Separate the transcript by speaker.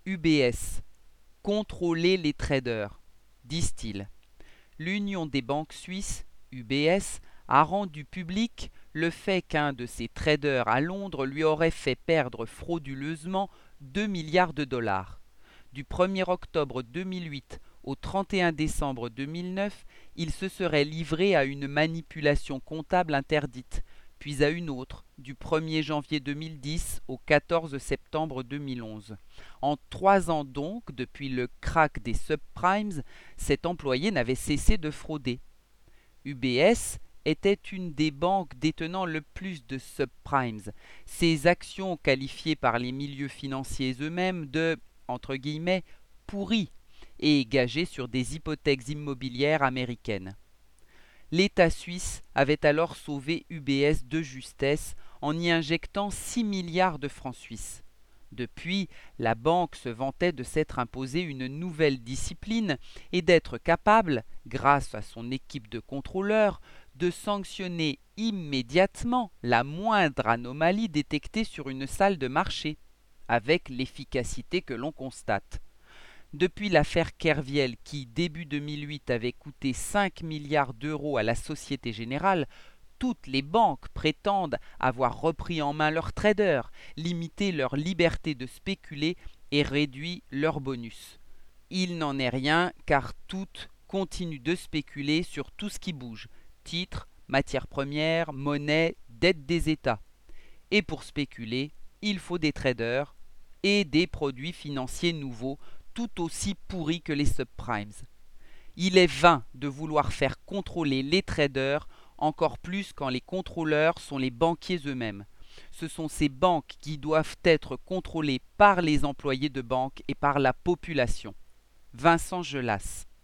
Speaker 1: UBS. Contrôler les traders, disent-ils. L'Union des banques suisses, UBS, a rendu public le fait qu'un de ses traders à Londres lui aurait fait perdre frauduleusement 2 milliards de dollars. Du 1er octobre 2008 au 31 décembre 2009, il se serait livré à une manipulation comptable interdite, puis à une autre, du 1er janvier 2010 au 14 septembre 2011. En 3 ans donc, depuis le krach des subprimes, cet employé n'avait cessé de frauder. UBS était une des banques détenant le plus de subprimes, ces actions qualifiées par les milieux financiers eux-mêmes de entre guillemets pourries et gagées sur des hypothèques immobilières américaines. L'État suisse avait alors sauvé UBS de justesse en y injectant 6 milliards de francs suisses. Depuis, la banque se vantait de s'être imposée une nouvelle discipline et d'être capable, grâce à son équipe de contrôleurs, de sanctionner immédiatement la moindre anomalie détectée sur une salle de marché, avec l'efficacité que l'on constate. Depuis l'affaire Kerviel qui, début 2008, avait coûté 5 milliards d'euros à la Société Générale, toutes les banques prétendent avoir repris en main leurs traders, limité leur liberté de spéculer et réduit leurs bonus. Il n'en est rien car toutes continuent de spéculer sur tout ce qui bouge, titres, matières premières, monnaie, dette des États. Et pour spéculer, il faut des traders et des produits financiers nouveaux tout aussi pourris que les subprimes. Il est vain de vouloir faire contrôler les traders, encore plus quand les contrôleurs sont les banquiers eux-mêmes. Ce sont ces banques qui doivent être contrôlées par les employés de banque et par la population. Vincent Gelas.